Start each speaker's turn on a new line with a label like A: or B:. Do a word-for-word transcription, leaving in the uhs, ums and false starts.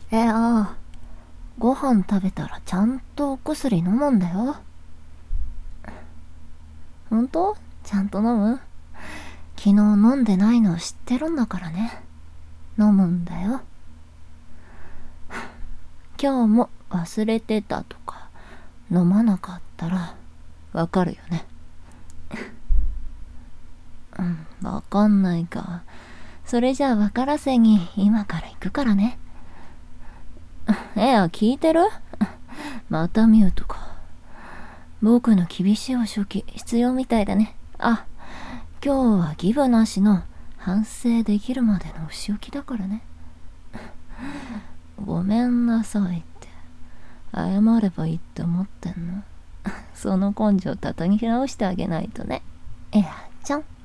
A: えああ、ご飯食べたらちゃんとお薬飲むんだよ。ほんと？ちゃんと飲む？昨日飲んでないの知ってるんだからね。飲むんだよ。今日も忘れてたとか飲まなかったらわかるよね。うん、わかんないか。それじゃあわからせに今から行くからね。えや、聞いてる？またミュートか。僕の厳しいお仕置き必要みたいだね。あ、今日はギブなしの反省できるまでのお仕置きだからね。ごめんなさいって謝ればいいって思ってんの？その根性叩き直してあげないとね。えやちゃん。